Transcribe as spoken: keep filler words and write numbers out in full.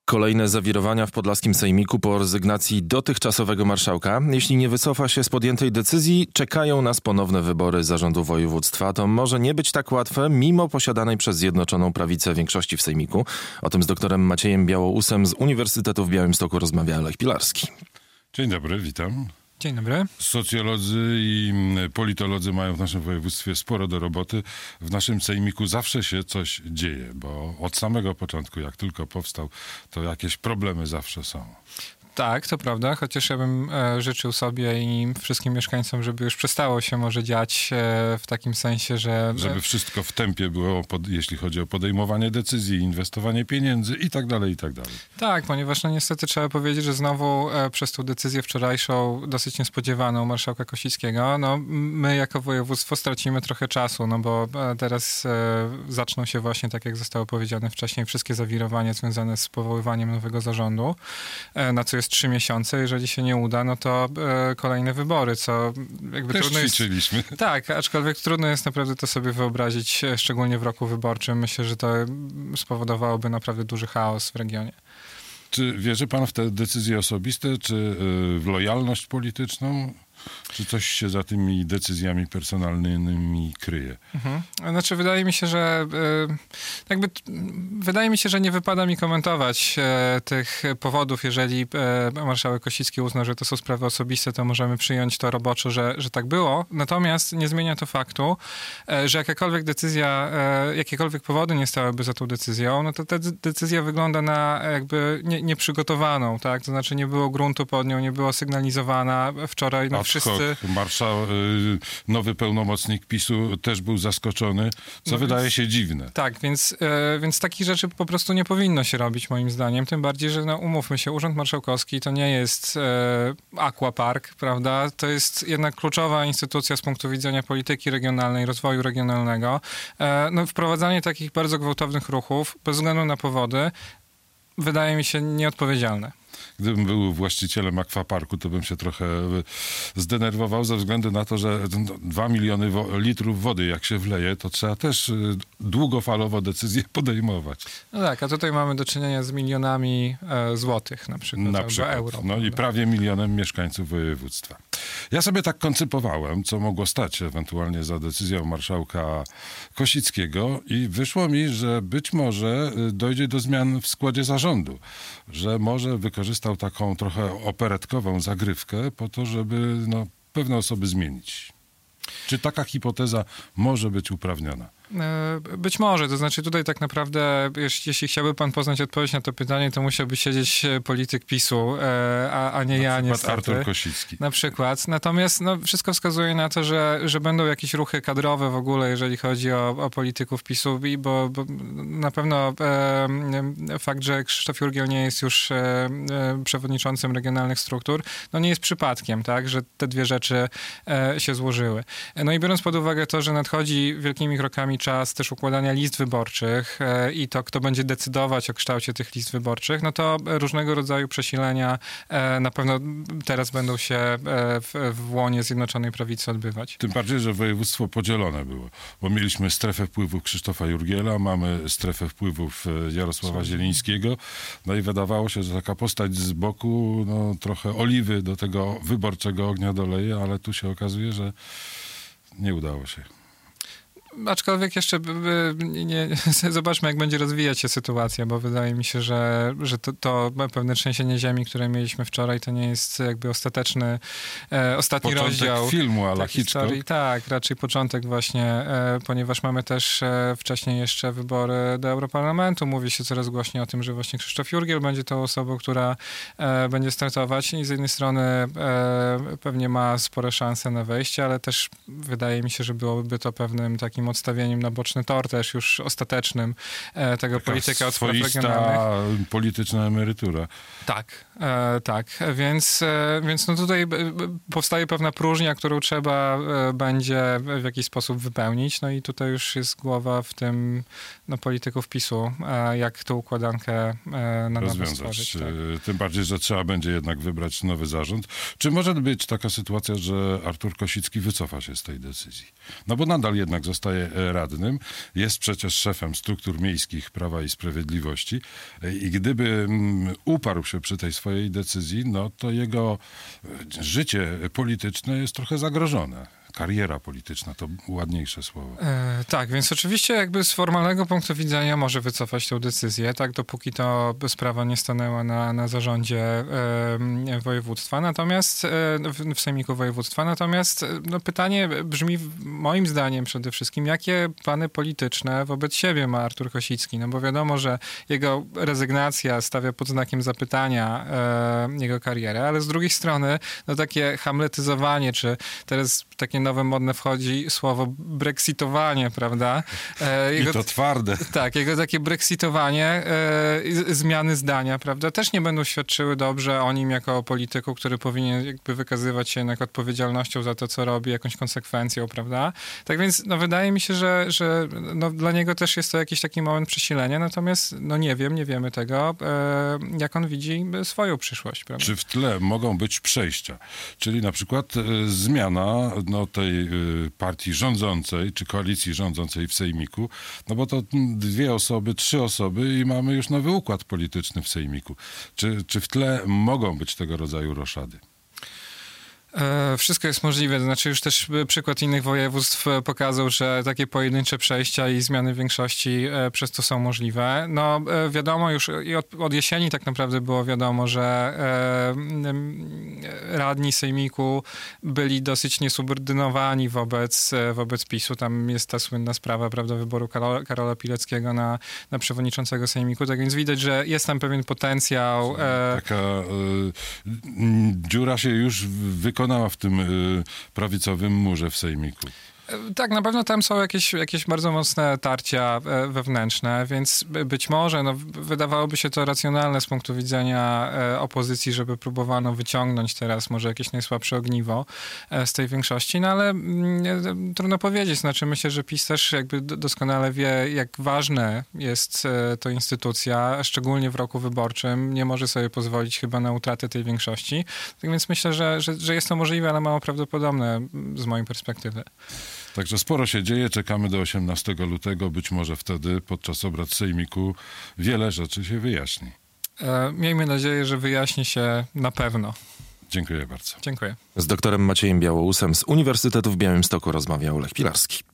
Kolejne zawirowania w podlaskim sejmiku po rezygnacji dotychczasowego marszałka. Jeśli nie wycofa się z podjętej decyzji, czekają nas ponowne wybory zarządu województwa. To może nie być tak łatwe, mimo posiadanej przez Zjednoczoną Prawicę większości w sejmiku. O tym z doktorem Maciejem Białousem z Uniwersytetu w Białymstoku rozmawia Lech Pilarski. Dzień dobry, witam. Dzień dobry. Socjolodzy i politolodzy mają w naszym województwie sporo do roboty. W naszym sejmiku zawsze się coś dzieje, bo od samego początku, jak tylko powstał, to jakieś problemy zawsze są. Tak, to prawda, chociaż ja bym e, życzył sobie i wszystkim mieszkańcom, żeby już przestało się może dziać e, w takim sensie, że... Żeby wszystko w tempie było, pod, jeśli chodzi o podejmowanie decyzji, inwestowanie pieniędzy i tak dalej, i tak dalej. Tak, ponieważ no niestety trzeba powiedzieć, że znowu e, przez tą decyzję wczorajszą, dosyć niespodziewaną marszałka Kosickiego, no my jako województwo stracimy trochę czasu, no bo e, teraz e, zaczną się właśnie, tak jak zostało powiedziane wcześniej, wszystkie zawirowania związane z powoływaniem nowego zarządu, e, na co jest trzy miesiące. Jeżeli się nie uda, no to e, kolejne wybory, co jakby Też trudno ćwiczyliśmy. jest... Tak, aczkolwiek trudno jest naprawdę to sobie wyobrazić, szczególnie w roku wyborczym. Myślę, że to spowodowałoby naprawdę duży chaos w regionie. Czy wierzy pan w te decyzje osobiste, czy y, w lojalność polityczną? Czy coś się za tymi decyzjami personalnymi kryje? Mhm. Znaczy, wydaje mi się, że y, jakby wydaje mi się, że nie wypada mi komentować y, tych powodów. Jeżeli y, marszałek Kosicki uzna, że to są sprawy osobiste, to możemy przyjąć to roboczo, że, że tak było. Natomiast nie zmienia to faktu, y, że jakakolwiek decyzja, y, jakiekolwiek powody nie stałyby za tą decyzją, no to ta decyzja wygląda na jakby nie, nieprzygotowaną, tak? To znaczy nie było gruntu pod nią, nie była sygnalizowana. Wczoraj no, wszyscy... Marszał, nowy pełnomocnik PiSu też był zaskoczony, co no wydaje więc, się dziwne. Tak, więc, e, więc takich rzeczy po prostu nie powinno się robić moim zdaniem, tym bardziej, że no, umówmy się, Urząd Marszałkowski to nie jest e, aquapark, prawda? To jest jednak kluczowa instytucja z punktu widzenia polityki regionalnej, rozwoju regionalnego. E, no, wprowadzanie takich bardzo gwałtownych ruchów, bez względu na powody, wydaje mi się nieodpowiedzialne. Gdybym był właścicielem akwaparku, to bym się trochę zdenerwował ze względu na to, że dwa miliony wo- litrów wody jak się wleje, to trzeba też długofalowo decyzje podejmować. No tak, a tutaj mamy do czynienia z milionami e, złotych na przykład, na albo przykład. euro. No i prawie milionem mieszkańców województwa. Ja sobie tak koncypowałem, co mogło stać ewentualnie za decyzją marszałka Kosickiego i wyszło mi, że być może dojdzie do zmian w składzie zarządu, że może wykorzystał taką trochę operetkową zagrywkę po to, żeby no, pewne osoby zmienić. Czy taka hipoteza może być uprawniona? Być może, to znaczy tutaj tak naprawdę, jeśli, jeśli chciałby pan poznać odpowiedź na to pytanie, to musiałby siedzieć polityk PiSu, a, a nie na ja niestety. Artur Kosicki. Na przykład. Natomiast no, wszystko wskazuje na to, że, że będą jakieś ruchy kadrowe w ogóle, jeżeli chodzi o, o polityków PiSu, bo, bo na pewno e, fakt, że Krzysztof Jurgiel nie jest już e, przewodniczącym regionalnych struktur, no nie jest przypadkiem, tak, że te dwie rzeczy e, się złożyły. No i biorąc pod uwagę to, że nadchodzi wielkimi krokami czas też układania list wyborczych e, i to, kto będzie decydować o kształcie tych list wyborczych, no to różnego rodzaju przesilenia e, na pewno teraz będą się e, w, w łonie Zjednoczonej Prawicy odbywać. Tym bardziej, że województwo podzielone było, bo mieliśmy strefę wpływów Krzysztofa Jurgiela, mamy strefę wpływów Jarosława Zielińskiego, no i wydawało się, że taka postać z boku, no trochę oliwy do tego wyborczego ognia doleje, ale tu się okazuje, że nie udało się. Aczkolwiek jeszcze nie, nie, zobaczmy, jak będzie rozwijać się sytuacja, bo wydaje mi się, że, że to, to pewne trzęsienie ziemi, które mieliśmy wczoraj, to nie jest jakby ostateczny, e, ostatni początek rozdział filmu a la Hitchcock. Tak, raczej początek właśnie, e, ponieważ mamy też e, wcześniej jeszcze wybory do Europarlamentu. Mówi się coraz głośniej o tym, że właśnie Krzysztof Jurgiel będzie tą osobą, która e, będzie startować i z jednej strony e, pewnie ma spore szanse na wejście, ale też wydaje mi się, że byłoby to pewnym takim odstawieniem na boczny tor też już ostatecznym e, tego Taka polityka od spraw swoista regionalnych. polityczna emerytura. Tak, e, tak. Więc, e, więc no tutaj b, b, powstaje pewna próżnia, którą trzeba e, będzie w jakiś sposób wypełnić. No i tutaj już jest głowa w tym no, polityków PiSu, e, jak tą układankę e, na nowo stworzyć. Tak. Tym bardziej, że trzeba będzie jednak wybrać nowy zarząd. Czy może być taka sytuacja, że Artur Kosicki wycofa się z tej decyzji? No bo nadal jednak zostaje zostaje radnym. Jest przecież szefem struktur miejskich Prawa i Sprawiedliwości i gdyby uparł się przy tej swojej decyzji, no to jego życie polityczne jest trochę zagrożone. Kariera polityczna to ładniejsze słowo. E, tak, więc oczywiście jakby z formalnego punktu widzenia może wycofać tę decyzję, tak, dopóki to sprawa nie stanęła na, na zarządzie e, województwa, natomiast e, w, w sejmiku województwa, natomiast no, pytanie brzmi moim zdaniem przede wszystkim, jakie plany polityczne wobec siebie ma Artur Kosicki, no bo wiadomo, że jego rezygnacja stawia pod znakiem zapytania e, jego karierę, ale z drugiej strony no takie hamletyzowanie, czy teraz takie nowe modne wchodzi słowo brexitowanie, prawda? E, jego, I to twarde. Tak, jego takie brexitowanie, e, zmiany zdania, prawda, też nie będą świadczyły dobrze o nim jako o polityku, który powinien jakby wykazywać się jednak odpowiedzialnością za to, co robi, jakąś konsekwencją, prawda? Tak więc no, wydaje mi się, że, że no, dla niego też jest to jakiś taki moment przesilenia, natomiast no nie wiem, nie wiemy tego, e, jak on widzi swoją przyszłość, prawda? Czy w tle mogą być przejścia? Czyli na przykład e, zmiana no, tej y, partii rządzącej, czy koalicji rządzącej w sejmiku, no bo to dwie osoby, trzy osoby i mamy już nowy układ polityczny w sejmiku. Czy, czy w tle mogą być tego rodzaju roszady? Wszystko jest możliwe, to znaczy już też przykład innych województw pokazał, że takie pojedyncze przejścia i zmiany większości przez to są możliwe. No wiadomo już i od, od jesieni tak naprawdę było wiadomo, że radni sejmiku byli dosyć niesubordynowani wobec, wobec PiSu. Tam jest ta słynna sprawa, prawda, wyboru Karola, Karola Pileckiego na, na przewodniczącego sejmiku, tak więc widać, że jest tam pewien potencjał. Taka y, dziura się już wykonała w tym y, prawicowym murze w sejmiku. Tak, na pewno tam są jakieś, jakieś bardzo mocne tarcia wewnętrzne, więc być może no, wydawałoby się to racjonalne z punktu widzenia opozycji, żeby próbowano wyciągnąć teraz może jakieś najsłabsze ogniwo z tej większości, no ale mm, trudno powiedzieć. Znaczy myślę, że PiS też jakby doskonale wie, jak ważna jest to instytucja, szczególnie w roku wyborczym. Nie może sobie pozwolić chyba na utratę tej większości. Tak więc myślę, że, że, że jest to możliwe, ale mało prawdopodobne z mojej perspektywy. Także sporo się dzieje, czekamy do osiemnastego lutego, być może wtedy podczas obrad sejmiku wiele rzeczy się wyjaśni. E, miejmy nadzieję, że wyjaśni się na pewno. Dziękuję bardzo. Dziękuję. Z doktorem Maciejem Białousem z Uniwersytetu w Białymstoku rozmawiał Lech Pilarski.